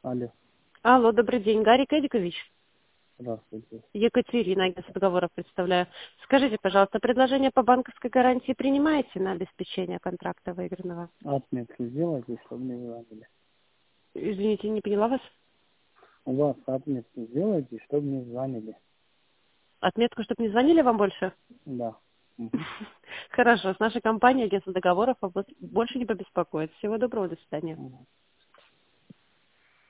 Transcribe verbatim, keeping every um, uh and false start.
Алло, Алло, добрый день, Гарик Эдикович. здравствуйте. Екатерина, агентство договоров представляю. Скажите, пожалуйста, предложение по банковской гарантии принимаете на обеспечение контракта выигранного? Отметку сделайте, чтобы не звонили. Извините, не поняла вас. У вас отметку сделайте, чтобы не звонили. Отметку, чтобы не звонили вам больше? Да. Мгм. Хорошо, с нашей компанией агентство договоров вас больше не побеспокоит. Всего доброго, до свидания. Мгм.